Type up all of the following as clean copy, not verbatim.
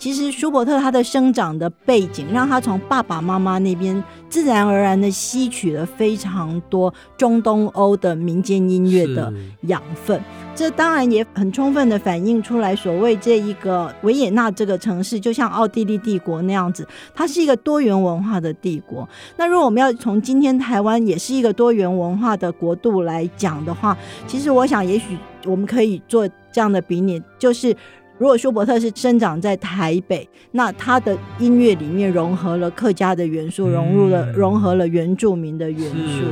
其实舒伯特他的生长的背景让他从爸爸妈妈那边自然而然的吸取了非常多中东欧的民间音乐的养分，这当然也很充分的反映出来所谓这一个维也纳这个城市就像奥地利帝国那样子，它是一个多元文化的帝国。那如果我们要从今天台湾也是一个多元文化的国度来讲的话，其实我想也许我们可以做这样的比拟，就是如果舒伯特是生长在台北，那他的音乐里面融合了客家的元素，融合了原住民的元素。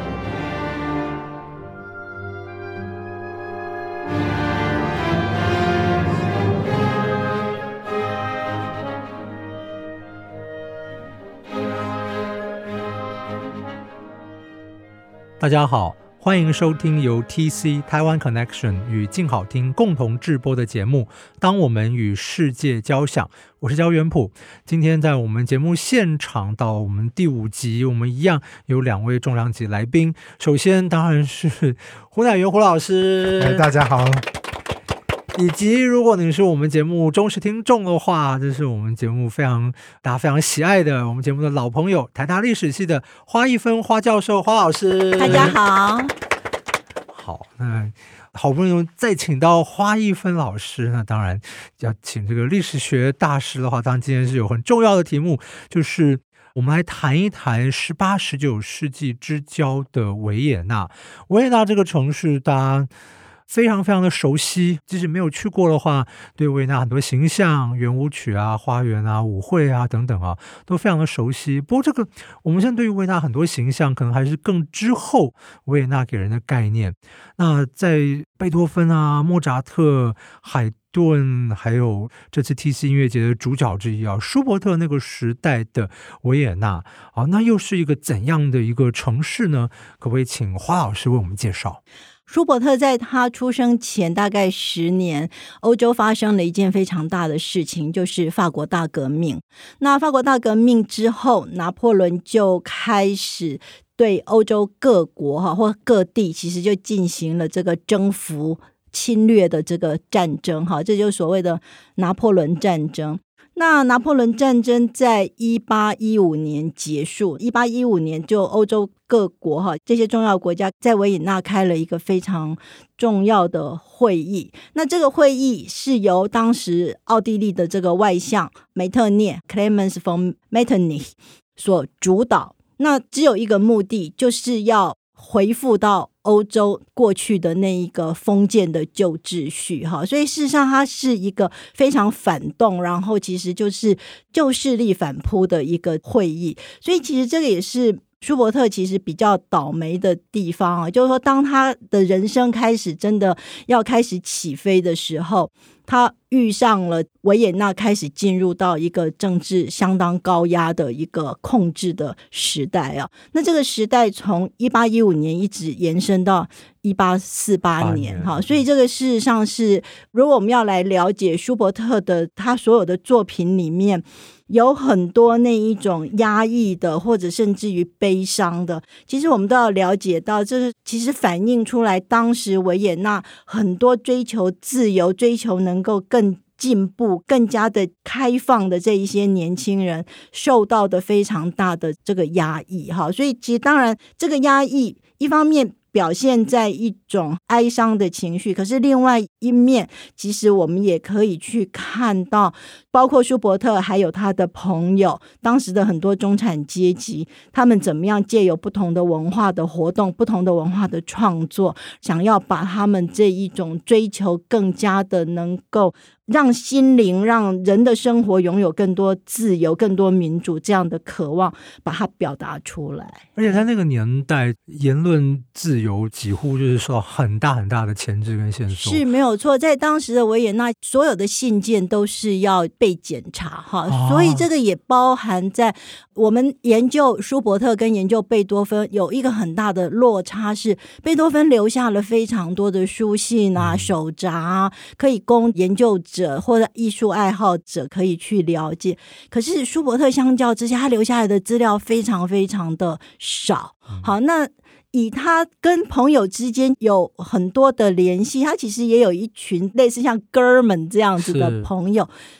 大家好，欢迎收听由 TC 台湾 Connection 与静好听共同制播的节目《当我们与世界交响》，我是焦元溥。今天在我们节目现场到我们第5集，我们一样有2位重量级来宾。首先当然是胡乃元胡老师， 大家好。 以及如果你是我们节目忠实听众的话，这是我们节目大家非常喜爱的我们节目的老朋友，台大历史系的花一芬花教授花老师。 大家好。 好，那好不容易再请到花一芬老师，那当然要请这个历史学大师的话，当然今天是有很重要的题目，就是我们来谈一谈18、19世纪之交的维也纳。维也纳这个城市大家非常非常的熟悉，即使没有去过的话，对维也纳很多形象、圆舞曲啊、花园啊、舞会啊等等啊，都非常的熟悉。不过这个我们现在对于维也纳很多形象，可能还是更之后维也纳给人的概念。那在贝多芬啊、莫扎特、海顿，还有这次 TC 音乐节的主角之一啊，舒伯特那个时代的维也纳啊，那又是一个怎样的一个城市呢？可不可以请花老师为我们介绍？ 舒伯特在他出生前大概10年，欧洲发生了一件非常大的事情，就是法国大革命。那法国大革命之后，拿破仑就开始对欧洲各国或各地其实就进行了这个征服侵略的这个战争，这就是所谓的拿破仑战争。那拿破仑战争在1815年结束，1815年就欧洲各国这些重要国家在维也纳开了一个非常重要的会议。那这个会议是由当时奥地利的这个外相梅特涅 Clemens von Metternich 所主导。那只有一个目的，就是要回复到欧洲过去的那一个封建的旧秩序，所以事实上它是一个非常反动，然后其实就是旧势力反扑的一个会议。所以其实这个也是舒伯特其实比较倒霉的地方就是说当他的人生开始真的要开始起飞的时候，他遇上了维也纳开始进入到一个政治相当高压的一个控制的时代那这个时代从1815年一直延伸到1848年所以这个事实上是，如果我们要来了解舒伯特的他所有的作品里面，有很多那一种压抑的或者甚至于悲伤的，其实我们都要了解到，这其实反映出来当时维也纳很多追求自由、追求能够更进步、更加的开放的这一些年轻人受到的非常大的这个压抑所以其实当然这个压抑一方面表现在一种哀伤的情绪，可是另外一面其实我们也可以去看到，包括舒伯特还有他的朋友，当时的很多中产阶级，他们怎么样借由不同的文化的活动、不同的文化的创作，想要把他们这一种追求更加的能够让心灵、让人的生活拥有更多自由、更多民主这样的渴望，把它表达出来。 而且在那个年代，言论自由几乎就是受到很大很大的牵制跟限缩。 是没有错，在当时的维也纳，所有的信件都是要被检查所以这个也包含在我们研究舒伯特跟研究贝多芬有一个很大的落差，是贝多芬留下了非常多的书信手札可以供研究者或者艺术爱好者可以去了解，可是舒伯特相较之下，他留下来的资料非常非常的少。好，那以他跟朋友之间有很多的联系，他其实也有一群类似像哥们这样子的朋友。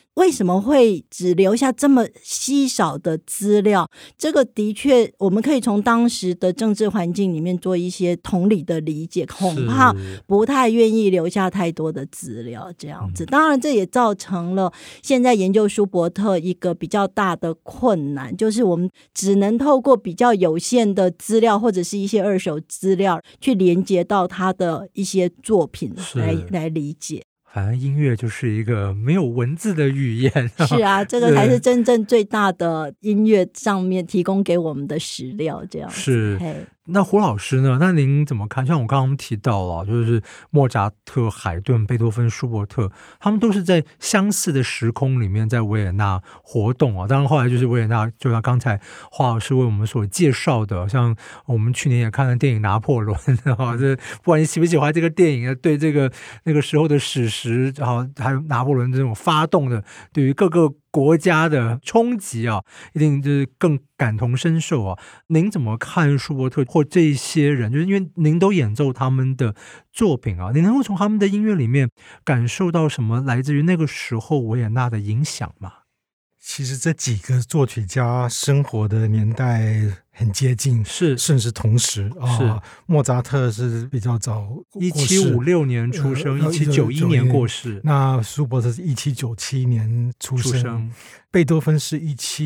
为什么会只留下这么稀少的资料？这个的确，我们可以从当时的政治环境里面做一些同理的理解，恐怕不太愿意留下太多的资料这样子。当然，这也造成了现在研究舒伯特一个比较大的困难，就是我们只能透过比较有限的资料或者是一些二手资料去连接到他的一些作品来理解。 反正音乐就是一个没有文字的语言， 是啊，这个才是真正最大的音乐上面提供给我们的史料，这样子。 是。那胡老师呢？那您怎么看？像我刚刚提到了，就是莫扎特、海顿、贝多芬、舒伯特，他们都是在相似的时空里面在维也纳活动啊。当然，后来就是维也纳，就像刚才华老师为我们所介绍的，像我们去年也看了电影《拿破仑》啊，这不管你喜不喜欢这个电影，对这个那个时候的史实啊，还有拿破仑这种发动的，对于各个国家的冲击啊，一定就是更感同身受啊。您怎么看舒伯特或这些人？就是因为您都演奏他们的作品啊，你能够从他们的音乐里面感受到什么来自于那个时候维也纳的影响吗？ 其实这几个作曲家生活的年代很接近， 是甚至同时啊。莫扎特是比较早 ，1756年出生，1791年过世。 那舒伯特是1797年出生，贝多芬是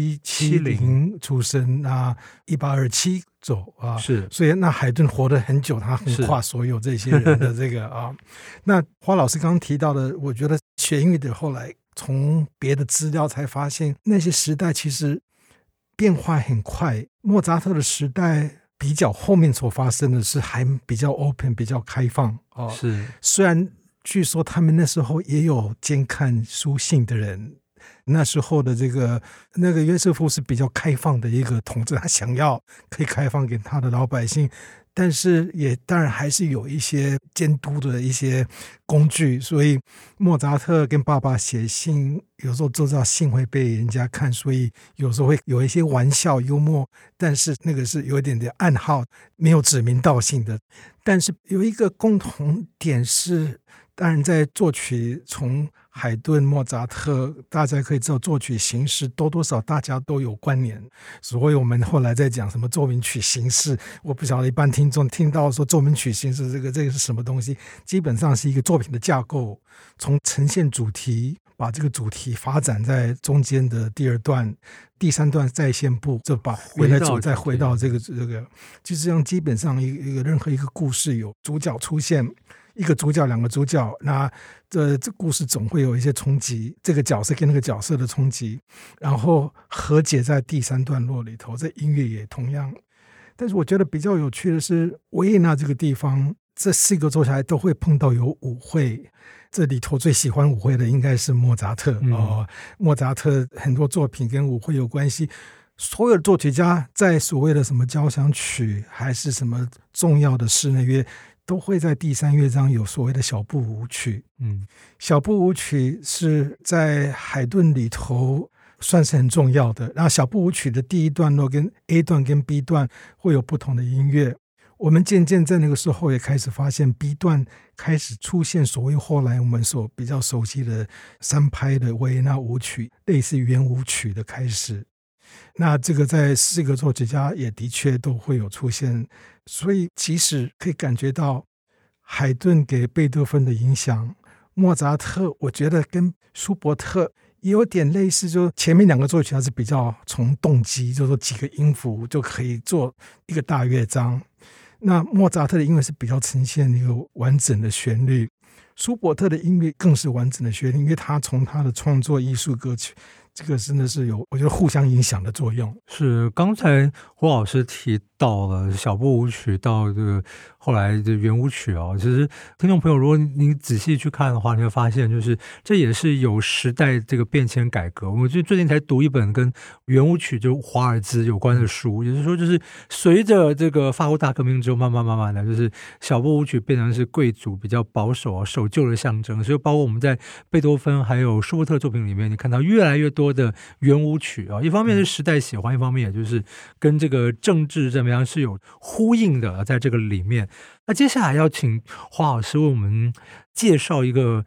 1770出生，那1827走啊。 是， 所以那海顿活得很久，他横跨所有这些人的这个啊。那花老师刚刚提到的，我觉得学音乐的后来从别的资料才发现，那些时代其实变化很快。莫扎特的时代比较后面所发生的是还比较 open 比较开放啊。 是， 虽然据说他们那时候也有监看书信的人，那时候的那个约瑟夫是比较开放的一个统治，他想要可以开放给他的老百姓，但是也当然还是有一些监督的一些工具，所以莫扎特跟爸爸写信，有时候就知道信会被人家看，所以有时候会有一些玩笑幽默，但是那个是有一点点暗号，没有指名道姓的。但是有一个共同点是，当然在作曲，从海顿、莫扎特，大家可以知道作曲形式多多少大家都有关联，所以我们后来在讲什么奏鸣曲形式，我不晓得一般听众听到说奏鸣曲形式这个是什么东西，基本上是一个作品的架构，从呈现主题，把这个主题发展在中间的第二段、第三段再现部，就把原来主再回到这个，就这样基本上任何一个故事有主角出现。一个主角两个主角，那这故事总会有一些冲击，这个角色跟那个角色的冲击，然后和解在第三段落里头，这音乐也同样。但是我觉得比较有趣的是，维也纳这个地方，这4个作曲家都会碰到有舞会，这里头最喜欢舞会的应该是莫扎特莫扎特很多作品跟舞会有关系。所有的作曲家在所谓的什么交响曲还是什么重要的室内乐，都会在第3乐章有所谓的小步舞曲。小步舞曲是在海顿里头算是很重要的。然后小步舞曲的第一段落跟 A 段跟 B 段会有不同的音乐。我们渐渐在那个时候也开始发现 B 段开始出现所谓后来我们所比较熟悉的3拍的维也纳舞曲，类似圆舞曲的开始。那这个在4个作曲家也的确都会有出现，所以即使可以感觉到海顿给贝多芬的影响，莫扎特我觉得跟舒伯特也有点类似，就前面2个作曲家是比较从动机，就是说几个音符就可以做一个大乐章，那莫扎特的音乐是比较呈现一个完整的旋律，舒伯特的音乐更是完整的旋律，因为他从他的创作艺术歌曲，这个真的是有我觉得互相影响的作用。 是刚才胡老师提到了小步舞曲到这个后来的圆舞曲啊，其实听众朋友如果你仔细去看的话，你会发现就是这也是有时代这个变迁改革。我最近才读一本跟圆舞曲就华尔兹有关的书，也就是说就是随着这个法国大革命之后慢慢的就是小步舞曲变成是贵族比较保守守旧的象征，所以包括我们在贝多芬还有舒伯特作品里面，你看到越来越多的圆舞曲啊，一方面是时代喜欢，一方面也就是跟这个政治怎么样是有呼应的，在这个里面。那接下来要请华老师为我们介绍一个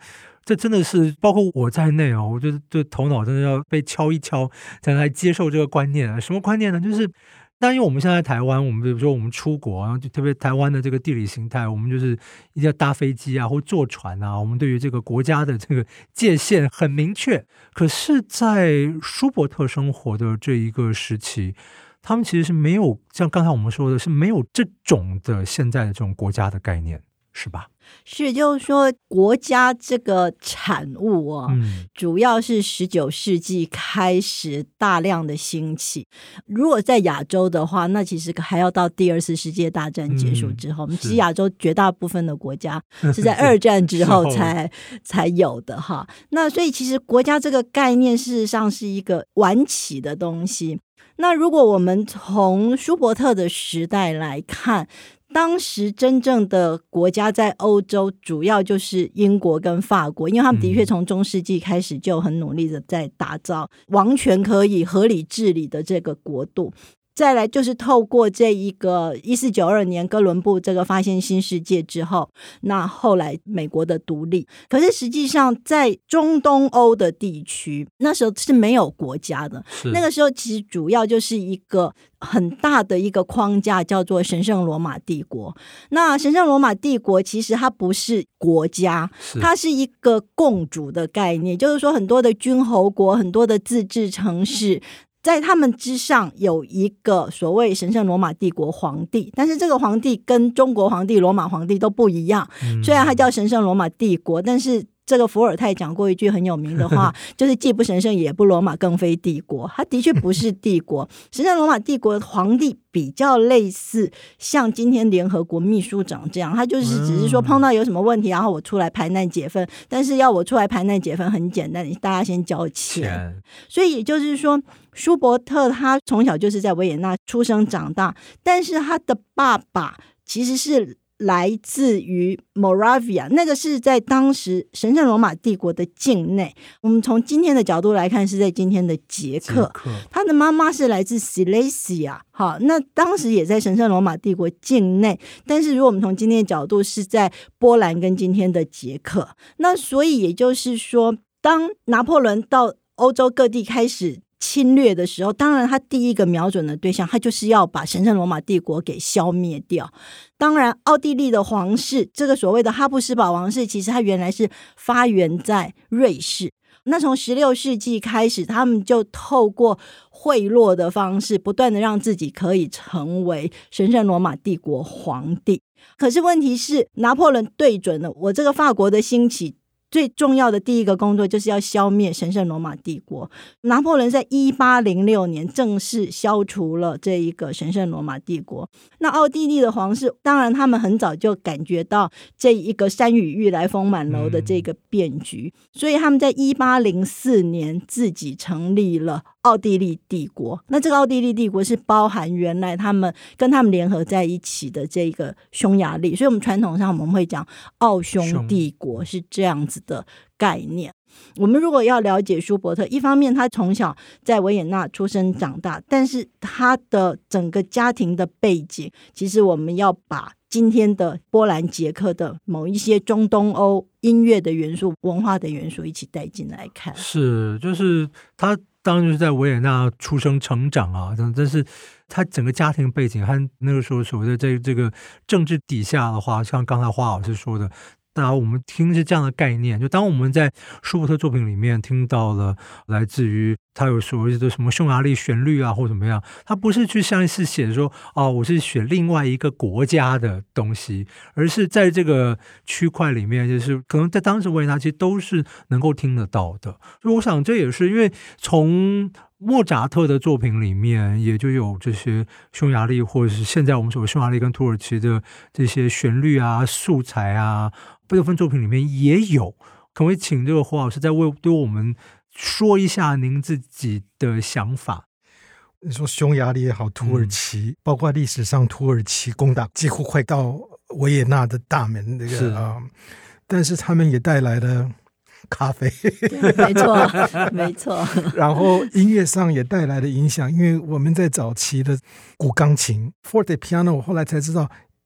这真的是包括我在内哦，我觉得这头脑真的要被敲一敲才能来接受这个观念啊。什么观念呢？就是但因为我们现在台湾，我们比如说我们出国啊，就特别台湾的这个地理形态，我们就是一定要搭飞机啊，或坐船啊，我们对于这个国家的这个界限很明确。可是在舒伯特生活的这一个时期，他们其实是没有像刚才我们说的，是没有这种的现在的这种国家的概念，是吧？ 是，就是说国家这个产物啊，主要是19世纪开始大量的兴起。如果在亚洲的话，那其实还要到第2次世界大战结束之后，我们其实亚洲绝大部分的国家是在2战之后才有的哈。那所以其实国家这个概念事实上是一个晚起的东西。那如果我们从舒伯特的时代来看，当时真正的国家在欧洲主要就是英国跟法国，因为他们的确从中世纪开始就很努力的在打造王权可以合理治理的这个国度。再来就是透过这一个1492年哥伦布这个发现新世界之后，那后来美国的独立。可是实际上在中东欧的地区，那时候是没有国家的，那个时候其实主要就是一个很大的一个框架叫做神圣罗马帝国。那神圣罗马帝国其实它不是国家，它是一个共主的概念，就是说很多的君侯国，很多的自治城市，在他们之上有一个所谓神圣罗马帝国皇帝，但是这个皇帝跟中国皇帝、罗马皇帝都不一样。虽然他叫神圣罗马帝国，但是这个伏尔泰讲过一句很有名的话，就是既不神圣也不罗马更非帝国。他的确不是帝国。神圣罗马帝国的皇帝比较类似像今天联合国秘书长这样，他就是只是说碰到有什么问题，然后我出来排难解纷，但是要我出来排难解纷很简单，大家先交钱。所以也就是说舒伯特他从小就是在维也纳出生长大，但是他的爸爸其实是来自于 Moravia， 那个是在当时神圣罗马帝国的境内。我们从今天的角度来看，是在今天的捷克。他的妈妈是来自 Silesia， 好，那当时也在神圣罗马帝国境内，但是如果我们从今天的角度，是在波兰跟今天的捷克。那所以也就是说，当拿破仑到欧洲各地开始侵略的时候，当然他第一个瞄准的对象，他就是要把神圣罗马帝国给消灭掉。当然奥地利的皇室，这个所谓的哈布斯堡王室，其实它原来是发源在瑞士。那从16世纪开始，他们就透过贿赂的方式，不断的让自己可以成为神圣罗马帝国皇帝。可是问题是，拿破仑对准了我这个法国的兴起，最重要的第一个工作就是要消灭神圣罗马帝国。拿破仑在1806年正式消除了这一个神圣罗马帝国。那奥地利的皇室当然他们很早就感觉到这一个山雨欲来风满楼的这个变局，所以他们在1804年自己成立了奥地利帝国。那这个奥地利帝国是包含原来他们跟他们联合在一起的这个匈牙利，所以我们传统上我们会讲奥匈帝国是这样子的概念。我们如果要了解舒伯特，一方面他从小在维也纳出生长大，但是他的整个家庭的背景，其实我们要把今天的波兰捷克的某一些中东欧音乐的元素、文化的元素一起带进来看。 是，就是他当然就是在维也纳出生成长啊，但是他整个家庭背景和那个时候所谓的这个政治底下的话，像刚才花老师说的，当然我们听是这样的概念，就当我们在舒伯特作品里面听到了来自于他有所谓的什么匈牙利旋律啊或怎么样，他不是去像是写说我是选另外一个国家的东西，而是在这个区块里面，就是可能在当时维也纳其实都是能够听得到的。所以我想这也是因为从莫扎特的作品里面也就有这些匈牙利或者是现在我们所谓匈牙利跟土耳其的这些旋律啊素材啊，贝多芬作品里面也有。可不可以请这个胡老师再对我们说一下您自己的想法？ 你说匈牙利也好，土耳其，包括历史上土耳其攻打几乎快到维也纳的大门那个但是他们也带来了咖啡， 没错没错。 然后音乐上也带来了影响，因为我们在早期的古钢琴 forte piano， 我后来才知道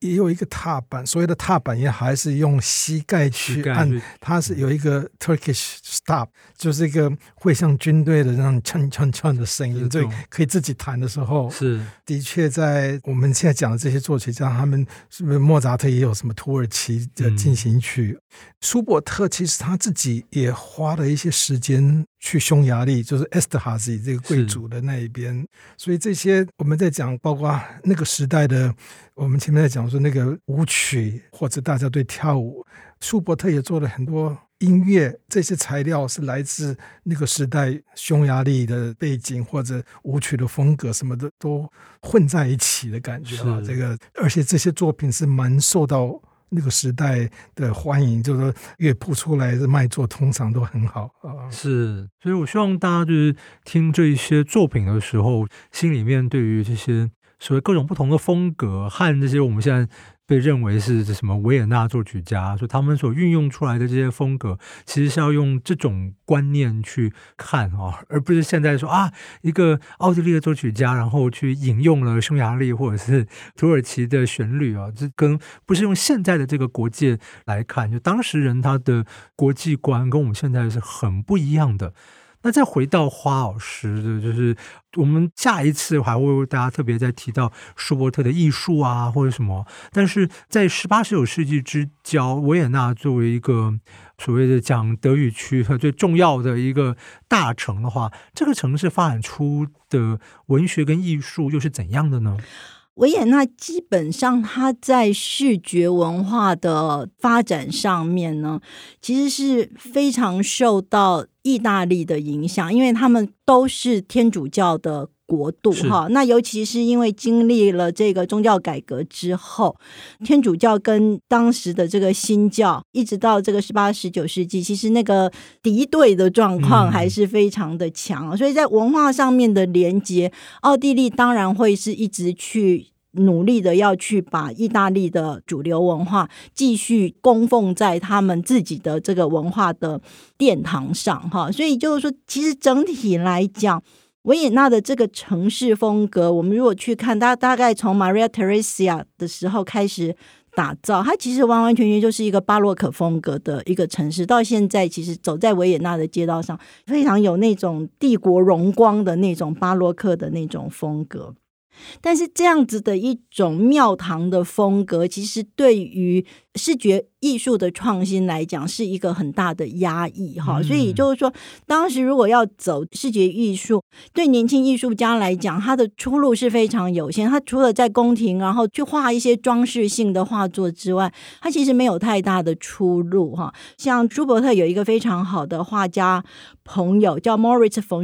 也有一个踏板，所谓的踏板也还是用膝盖去按，它是有一个 Turkish stop， 就是一个会像军队的那种锵锵锵的声音，所以可以自己弹的时候， 是的确在我们现在讲的这些作曲家，他们是不是莫扎特也有什么土耳其的进行曲？舒伯特其实他自己也花了一些时间去匈牙利，就是 Esterházy 这个贵族的那一边，所以这些我们在讲，包括那个时代的，我们前面在讲说那个舞曲或者大家对跳舞，舒伯特也做了很多音乐，这些材料是来自那个时代匈牙利的背景或者舞曲的风格什么的都混在一起的感觉啊。这个而且这些作品是蛮受到那个时代的欢迎，就是说乐谱出来的卖座通常都很好啊。 是，所以我希望大家就是听这一些作品的时候，心里面对于这些所谓各种不同的风格和这些我们现在被认为是什么维也纳作曲家，所以他们所运用出来的这些风格，其实是要用这种观念去看而不是现在说一个奥地利的作曲家，然后去引用了匈牙利或者是土耳其的旋律这跟不是用现在的这个国界来看，就当时人他的国际观跟我们现在是很不一样的。那再回到花老师的，就是我们下一次还会为大家特别再提到舒伯特的艺术或者什么，但是在18、19世纪之交，维也纳作为一个所谓的讲德语区最重要的一个大城的话，这个城市发展出的文学跟艺术又是怎样的呢？ 维也纳基本上它在视觉文化的发展上面呢，其实是非常受到意大利的影响，因为他们都是天主教的国度那尤其是因为经历了这个宗教改革之后，天主教跟当时的这个新教一直到这个18、19世纪，其实那个敌对的状况还是非常的强所以在文化上面的连结，奥地利当然会是一直去努力的要去把意大利的主流文化继续供奉在他们自己的这个文化的殿堂上所以就是说其实整体来讲，维也纳的这个城市风格，我们如果去看大概从 Maria Theresia 的时候开始打造，它其实完完全全就是一个巴洛克风格的一个城市，到现在其实走在维也纳的街道上非常有那种帝国荣光的那种巴洛克的那种风格。但是这样子的一种庙堂的风格，其实对于视觉艺术的创新来讲是一个很大的压抑所以就是说当时如果要走视觉艺术，对年轻艺术家来讲他的出路是非常有限，他除了在宫廷然后去画一些装饰性的画作之外，他其实没有太大的出路像舒伯特有一个非常好的画家朋友叫 Moritz von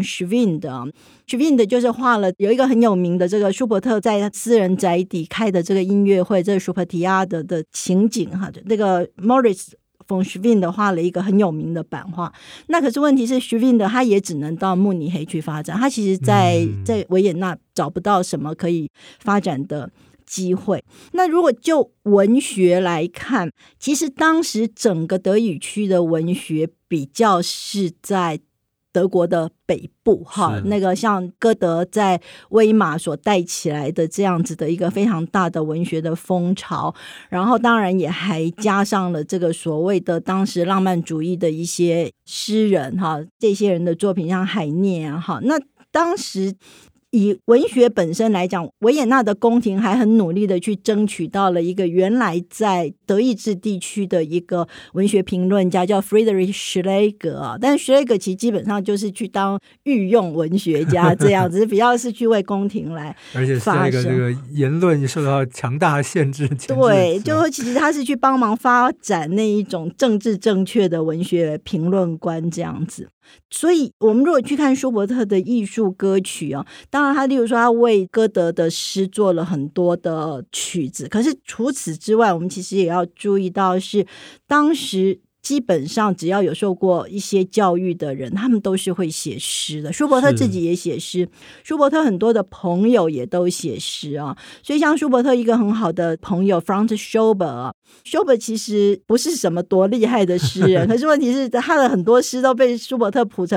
Schwind 就是画了有一个很有名的这个舒伯特在私人宅邸开的这个音乐会，这个舒伯提亚的情景那个 Moritz von Schwind 画了一个很有名的版画。那可是问题是 Schwind 他也只能到慕尼黑去发展，他其实在维也纳找不到什么可以发展的机会。那如果就文学来看，其实当时整个德语区的文学比较是在德国的北部那个像歌德在威玛所带起来的这样子的一个非常大的文学的风潮，然后当然也还加上了这个所谓的当时浪漫主义的一些诗人这些人的作品像海涅那当时以文学本身来讲，维也纳的宫廷还很努力的去争取到了一个原来在德意志地区的一个文学评论家叫 Friedrich Schlegel 但是 Schlegel 其实基本上就是去当御用文学家这样子比较是去为宫廷来发声， 而且是这个言论受到强大的限制对，就其实他是去帮忙发展那一种政治正确的文学评论观这样子。所以我们如果去看舒伯特的艺术歌曲当然他例如说他为歌德的诗做了很多的曲子，可是除此之外我们其实也要注意到是当时基本上只要有受过一些教育的人，他们都是会写诗的。舒伯特自己也写诗，舒伯特很多的朋友也都写诗所以像舒伯特一个很好的朋友 Franz Schubert 其实不是什么多厉害的诗人可是问题是他的很多诗都被舒伯特谱成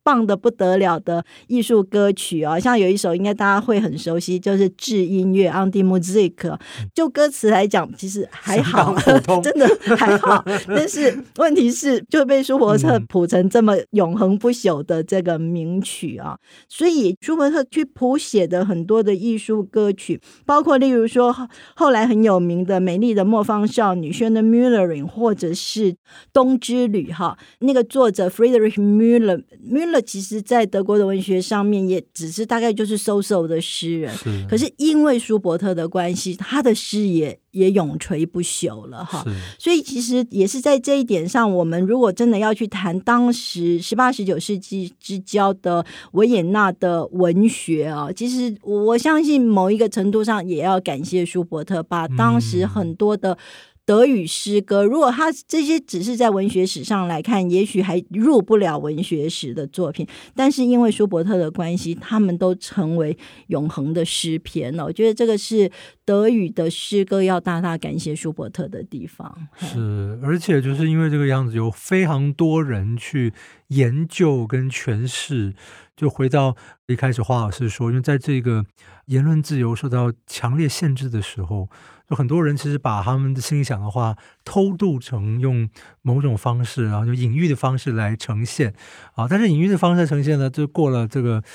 棒的不得了的艺术歌曲啊，像有一首应该大家会很熟悉，就是致音乐 On the Music， 就歌词来讲其实还好，真的还好，但是问题是就被舒伯特谱成这么永恒不朽的这个名曲啊，所以舒伯特去谱写的很多的艺术歌曲，包括例如说后来很有名的《美丽的磨坊少女》Schöne Müllerin， 或者是《冬之旅》哈，那个作者 Friedrich Müller 其实在德国的文学上面也只是大概就是so-so的诗人，可是因为舒伯特的关系，他的诗也永垂不朽了哈。所以其实也是在这一点上，我们如果真的要去谈当时18、19世纪之交的维也纳的文学啊，其实我相信某一个程度上也要感谢舒伯特，把当时很多的德语诗歌，如果他这些只是在文学史上来看，也许还入不了文学史的作品，但是因为舒伯特的关系，他们都成为永恒的诗篇了。我觉得这个是德语的诗歌要大大感谢舒伯特的地方。 是，而且就是因为这个样子，有非常多人去研究跟诠释。就回到一开始花老师说，因为在这个言论自由受到强烈限制的时候，就很多人其实把他们的心里想的话偷渡成用某种方式，然后就隐喻的方式来呈现啊。但是隐喻的方式呈现呢，就过了这个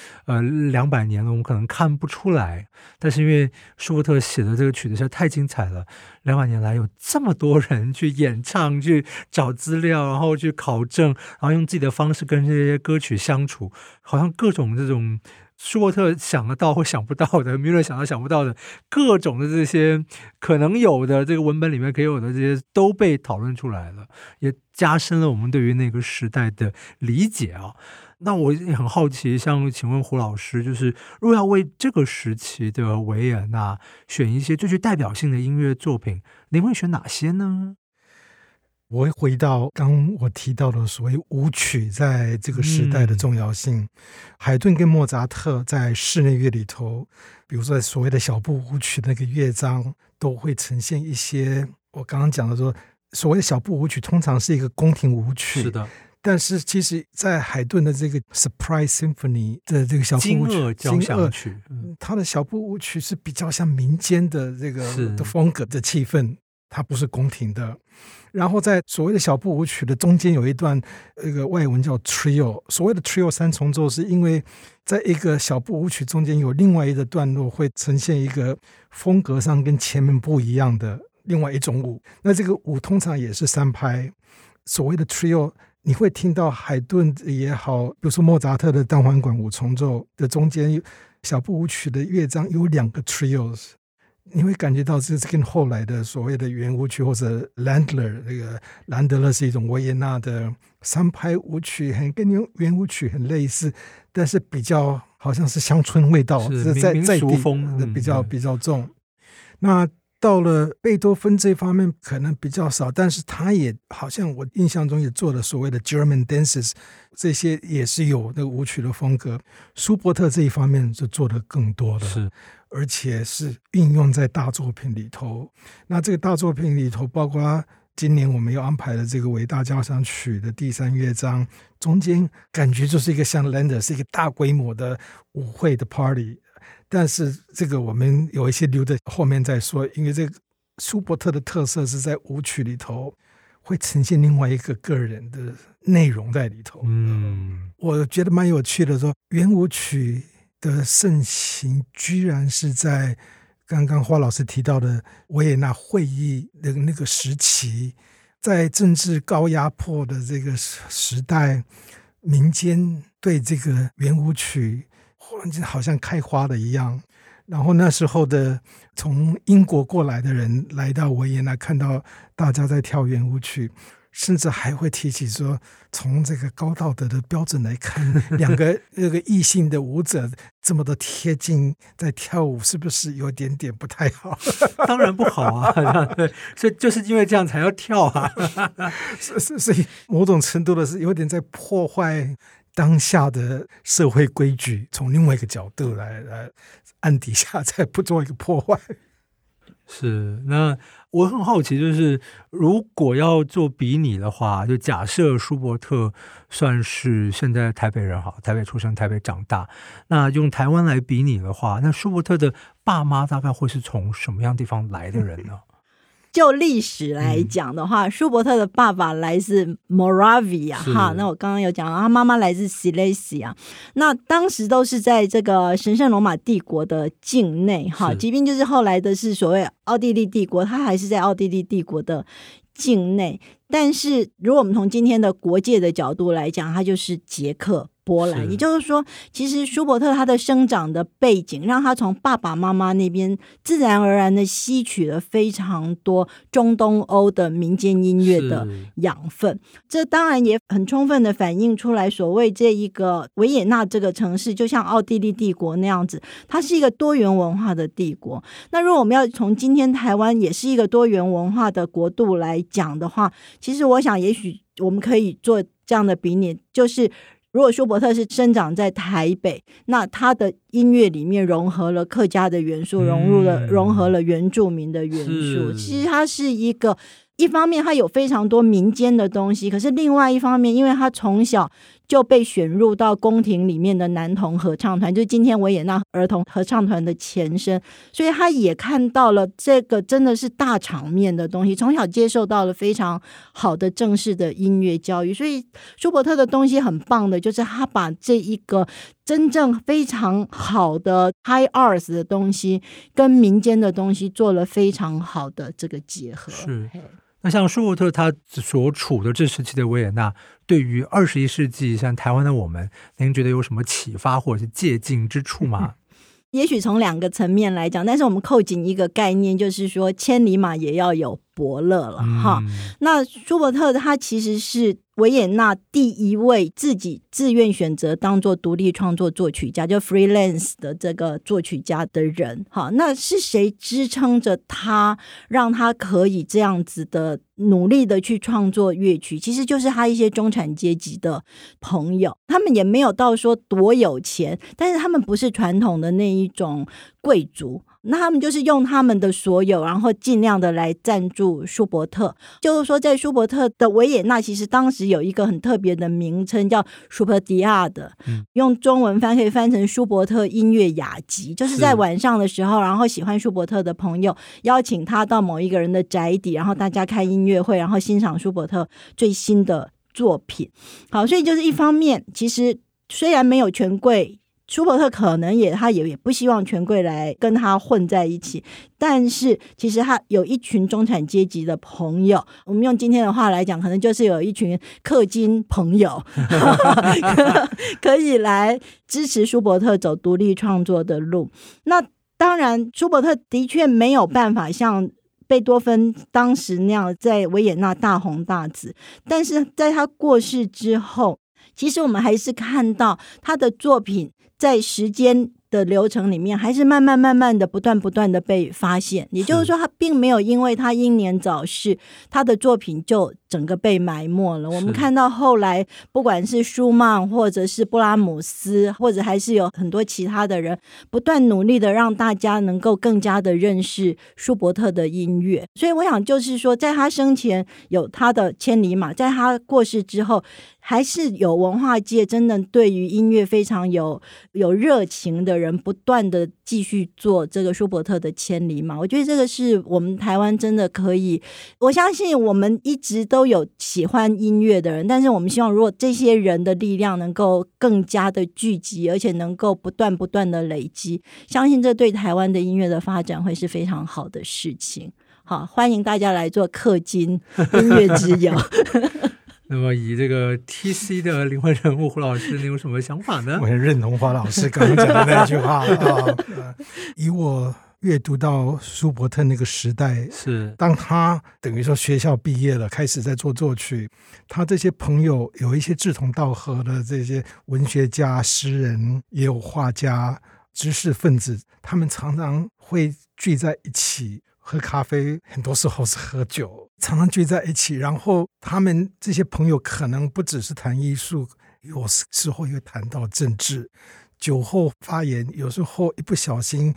200年了，我们可能看不出来。但是因为舒伯特写的这个曲子实在太精彩了，200年来有这么多人去演唱、去找资料，然后去考证，然后用自己的方式跟这些歌曲相处，好像各种这种舒伯特想得到或想不到的，米勒想到想不到的各种的这些可能有的这个文本里面可以有的这些都被讨论出来了，也加深了我们对于那个时代的理解啊。那我也很好奇，像请问胡老师，就是如果要为这个时期的维也纳选一些最具代表性的音乐作品，您会选哪些呢？ 我会回到刚我提到的所谓舞曲在这个时代的重要性。海顿跟莫扎特在室内乐里头，比如说在所谓的小步舞曲那个乐章，都会呈现一些我刚刚讲的说，所谓的小步舞曲通常是一个宫廷舞曲， 是的。 但是其实在海顿的这个 Surprise Symphony 的这个小步舞曲交响曲， 它的小步舞曲是比较像民间的这个的风格的气氛，它不是宫廷的。然后在所谓的小步舞曲的中间有一段外文叫 trio， 所谓的 trio 三重奏是因为在一个小步舞曲中间有另外一个段落会呈现一个风格上跟前面不一样的另外一种舞，那这个舞通常也是3拍。所谓的 trio你会听到海顿也好，比如说莫扎特的单簧管五重奏的中间小步舞曲的乐章有2个 trios， 你会感觉到这是跟后来的所谓的圆舞曲或者 Landler 那个兰德勒是一种维也纳的3拍舞曲，跟圆舞曲很类似，但是比较好像是乡村味道， 是民俗风的比较重。那到了贝多芬这方面可能比较少，但是他也好像我印象中也做了所谓的 German dances， 这些也是有那个舞曲的风格。舒伯特这一方面是做的更多的， 是而且是运用在大作品里头。那这个大作品里头包括今年我们要安排的这个伟大交响曲的第3乐章，中间感觉就是一个像 Länder 是一个大规模的舞会的 party，但是这个我们有一些留在后面再说，因为这个舒伯特的特色是在舞曲里头会呈现另外一个个人的内容在里头。我觉得蛮有趣的说，圆舞曲的盛行居然是在刚刚花老师提到的维也纳会议的那个时期，在政治高压迫的这个时代，民间对这个圆舞曲忽然间好像开花了一样。然后那时候的从英国过来的人来到维也纳，看到大家在跳圆舞曲，甚至还会提起说，从这个高道德的标准来看，2个那个异性的舞者这么的贴近在跳舞，是不是有点点不太好？ 当然不好啊，所以就是因为这样才要跳啊。 所以某种程度的是有点在破坏当下的社会规矩，从另外一个角度来暗底下再不做一个破坏。 是，那我很好奇，就是如果要做比拟的话，就假设舒伯特算是现在台北人好，台北出生，台北长大，那用台湾来比拟的话，那舒伯特的爸妈大概会是从什么样地方来的人呢？ 就历史来讲的话，舒伯特的爸爸来自 Moravia 哈，那我刚刚有讲他妈妈来自 Silesia， 那当时都是在这个神圣罗马帝国的境内哈，即便就是后来的是所谓奥地利帝国，他还是在奥地利帝国的境内。但是如果我们从今天的国界的角度来讲，他就是捷克波兰，也就是说其实舒伯特他的生长的背景让他从爸爸妈妈那边自然而然的吸取了非常多中东欧的民间音乐的养分，这当然也很充分的反映出来所谓这一个维也纳这个城市就像奥地利帝国那样子，它是一个多元文化的帝国。那如果我们要从今天台湾也是一个多元文化的国度来讲的话，其实我想也许我们可以做这样的比拟，就是如果舒伯特是生长在台北，那他的音乐里面融合了客家的元素，融合了原住民的元素，其实他是一方面他有非常多民间的东西，可是另外一方面因为他从小就被选入到宫廷里面的男童合唱团，就是今天维也纳儿童合唱团的前身，所以他也看到了这个真的是大场面的东西，从小接受到了非常好的正式的音乐教育。所以舒伯特的东西很棒的就是他把这一个真正非常好的 high arts 的东西跟民间的东西做了非常好的这个结合。 是。那像舒伯特他所处的这时期的维也纳，对于21世纪像台湾的我们，您觉得有什么启发或者是借鉴之处吗？ 也许从两个层面来讲，但是我们扣紧一个概念，就是说千里马也要有伯乐了哈。那舒伯特他其实是维也纳第一位自己自愿选择当做独立创作作曲家，就 freelance 的这个作曲家的人。好，那是谁支撑着他，让他可以这样子的努力的去创作乐曲？其实就是他一些中产阶级的朋友，他们也没有到说多有钱，但是他们不是传统的那一种贵族，那他们就是用他们的所有，然后尽量的来赞助舒伯特。就是说在舒伯特的维也纳，其实当时有一个很特别的名称叫舒伯迪亚的，用中文翻可以翻成舒伯特音乐雅集，就是在晚上的时候，然后喜欢舒伯特的朋友邀请他到某一个人的宅邸，然后大家开音乐会，然后欣赏舒伯特最新的作品。好，所以就是一方面其实虽然没有权贵，舒伯特可能他也不希望权贵来跟他混在一起，但是其实他有一群中产阶级的朋友，我们用今天的话来讲，可能就是有一群氪金朋友可以来支持舒伯特走独立创作的路。那当然舒伯特的确没有办法像贝多芬当时那样在维也纳大红大紫，但是在他过世之后，其实我们还是看到他的作品在时间的流程里面还是慢慢的不断的被发现，也就是说他并没有因为他英年早逝他的作品就整个被埋没了。我们看到后来不管是舒曼或者是布拉姆斯，或者还是有很多其他的人不断努力的让大家能够更加的认识舒伯特的音乐。所以我想就是说在他生前有他的千里马，在他过世之后还是有文化界真的对于音乐非常有热情的人不断的继续做这个舒伯特的千里马。我觉得这个是我们台湾真的可以，我相信我们一直都有喜欢音乐的人，但是我们希望如果这些人的力量能够更加的聚集，而且能够不断的累积，相信这对台湾的音乐的发展会是非常好的事情。好，欢迎大家来做氪金音乐之友那么以这个 TC 的灵魂人物胡老师，你有什么想法呢？ 我很认同花老师刚刚讲的那句话以我阅读到舒伯特那个时代， 是当他等于说学校毕业了，开始在做作曲，他这些朋友有一些志同道合的这些文学家、诗人，也有画家、知识分子，他们常常会聚在一起喝咖啡，很多时候是喝酒，常常聚在一起，然后他们这些朋友可能不只是谈艺术，有时候也谈到政治，酒后发言，有时候一不小心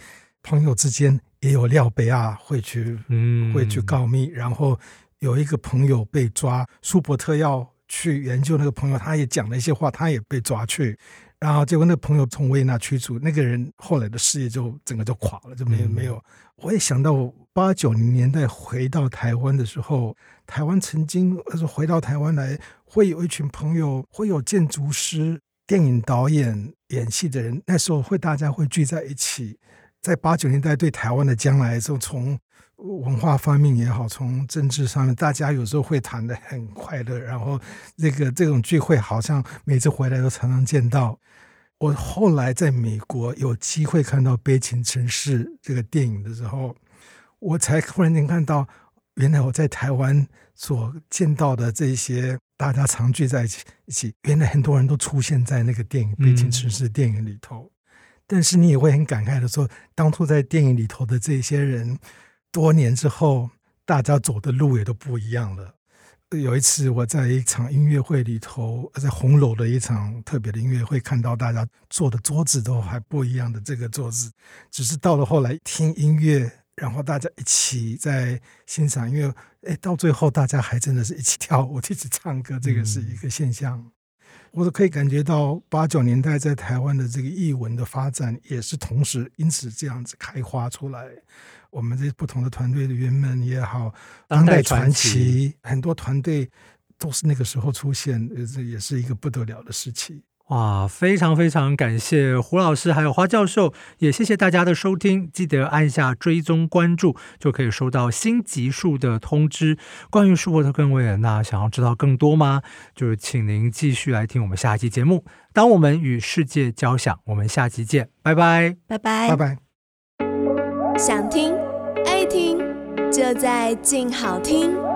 朋友之间也有廖北亚会去告密，然后有一个朋友被抓，舒伯特要去研究那个朋友，他也讲了一些话，他也被抓去，然后结果那个朋友从维也纳驱逐，那个人后来的事业就整个就垮了，就没有。我也想到80、90年代回到台湾的时候，台湾曾经回到台湾来，会有一群朋友，会有建筑师、电影导演、演戏的人，那时候大家会聚在一起，在80、90年代对台湾的将来，就从文化方面也好，从政治上面，大家有时候会谈得很快乐，然后这种聚会好像每次回来都常常见到。我后来在美国有机会看到《悲情城市》这个电影的时候，我才忽然间看到，原来我在台湾所见到的这些大家常聚在一起，原来很多人都出现在那个电影《悲情城市》电影里头。但是你也会很感慨的说，当初在电影里头的这些人，多年之后大家走的路也都不一样了。有一次我在一场音乐会里头，在红楼的一场特别的音乐会，看到大家坐的桌子都还不一样的这个桌子，只是到了后来听音乐，然后大家一起在欣赏音乐，到最后大家还真的是一起跳舞，一起唱歌，这个是一个现象。我都可以感觉到80、90年代在台湾的这个艺文的发展也是同时因此这样子开花出来。我们这不同的团队的员们也好，当代传奇，很多团队都是那个时候出现，这也是一个不得了的事情。 哇，非常非常感谢胡老师还有花教授，也谢谢大家的收听，记得按下追踪关注，就可以收到新集数的通知。关于舒伯特跟维也纳，想要知道更多吗？就请您继续来听我们下期节目，当我们与世界交响。我们下期见，拜拜， 拜拜， 拜拜。 想听爱听，就在静好听。